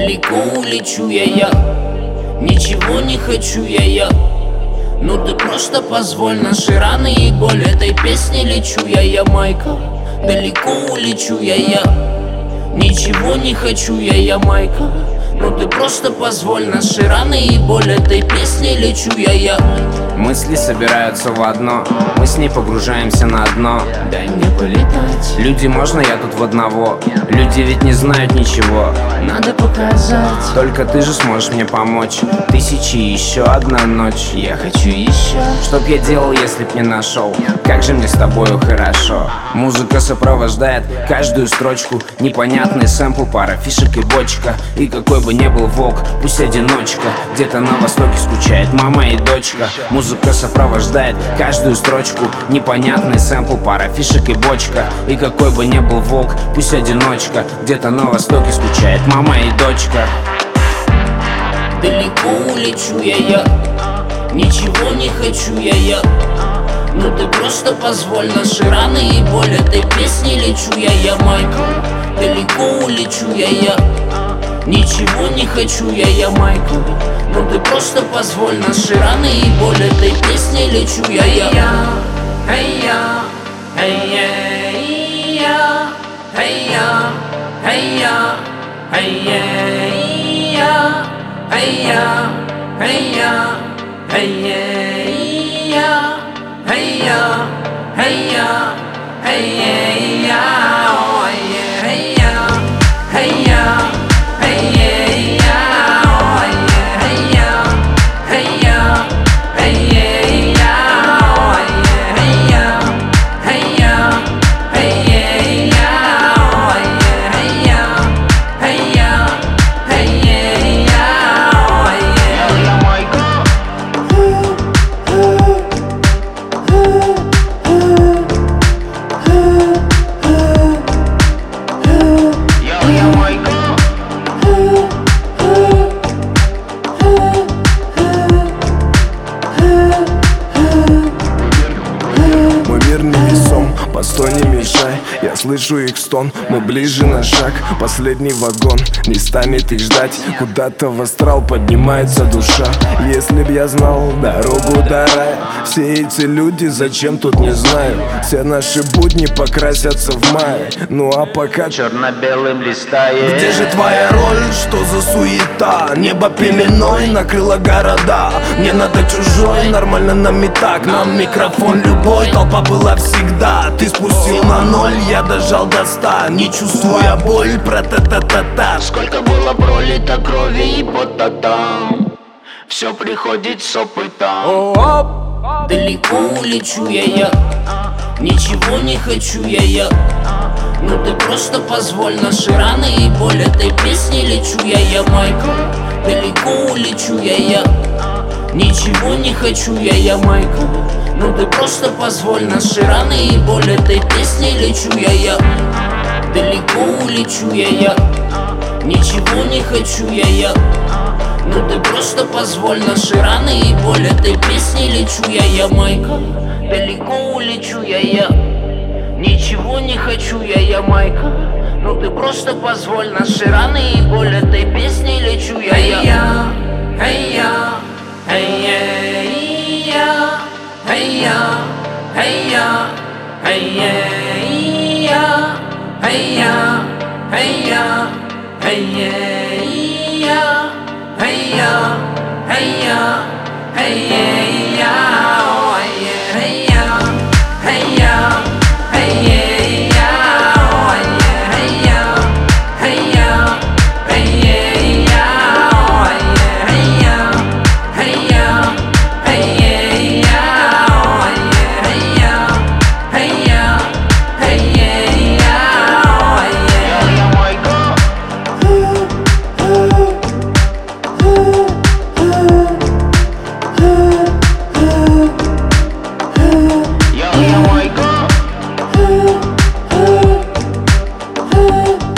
Далеко улечу я, ничего не хочу я. Ну ты просто позволь, наши раны и боль этой песни лечу я, Майка. Далеко улечу я, ничего не хочу я, Майка. Ну ты просто позволь, наши раны и боль этой песни лечу я. Мысли собираются в одно, мы с ней погружаемся на дно. Дай мне полетать. Люди, можно я тут в одного? Люди ведь не знают ничего. Надо показать. Только ты же сможешь мне помочь. Тысячи и еще одна ночь. Я хочу еще. Чтоб я делал, если б не нашел? Как же мне с тобою хорошо. Музыка сопровождает каждую строчку. Непонятный сэмпл, пара фишек и бочка. И какой бы ни был волк, пусть одиночка. Где-то на востоке скучает мама и дочка. Музыка сопровождает каждую строчку. Непонятный сэмпл, пара фишек и бочка. И какой бы ни был волк, пусть одиночка. Где-то на востоке скучает мама и дочка. Далеко улечу я, ничего не хочу я. Ну ты просто позволь, наши раны и боль этой песни лечу я, Майка. Далеко улечу я, ничего не хочу я, Майка. Ну ты просто позволь, наши раны и боль этой песни лечу я. Hey-ya, hey-ya, hey-ya, hey-ya, hey-ya, hey-ya, hey-ya, hey-ya, hey-ya, hey-ya, hey-ya, hey-ya, oh yeah, hey-ya, hey-ya, hey-ya, oh yeah, hey-ya, hey-ya, hey-ya, oh yeah, hey-ya, hey-ya, hey-ya, oh yeah, hey-ya, hey-ya, hey-ya, oh yeah. Мой мир невесом, постой, не мешай. Я слышу их стон, мы ближе на шаг. Последний вагон не станет их ждать. Куда-то в астрал поднимается душа. Если б я знал дорогу до рая, все эти люди зачем тут не знаю. Все наши будни покрасятся в мае. Ну а пока черно-белым листает. где же твоя роль? Что за суета? Небо пеленой накрыло города. Мне надо чужой, нормально нам и так. Нам микрофон любой, толпа была всегда. Ты спустил на ноль, я дожал до 100. Не чувствуя боль, про-та-та-та-та. Сколько было пролито крови и пота там. Все приходит с опытом. Далеко улечу я, ничего не хочу я. Ну ты просто позволь, наши раны и боль этой песни лечу я, Майка. Далеко улечу я, ничего не хочу я, Майка. Ну ты просто позволь, наши раны и боль этой песни лечу я. Далеко улечу я, ничего не хочу я. Ну ты просто позволь, наши раны и боль этой песни лечу я, Майка. Далеко улечу я, ничего не хочу я, Майка. Ну ты просто позволь, наши раны и боль этой песни лечу я. Hey-ya, hey-ya, hey-ya, hey-ya, hey-ya, hey-ya, hey-ya, hey-ya, hey-ya, hey-ya, hey-ya, hey-ya, oh yeah, hey-ya, hey-ya, hey-ya, oh yeah, hey-ya, hey-ya, hey-ya, oh yeah, hey-ya, hey-ya, hey-ya, oh yeah, hey-ya, hey-ya, hey-ya, oh yeah.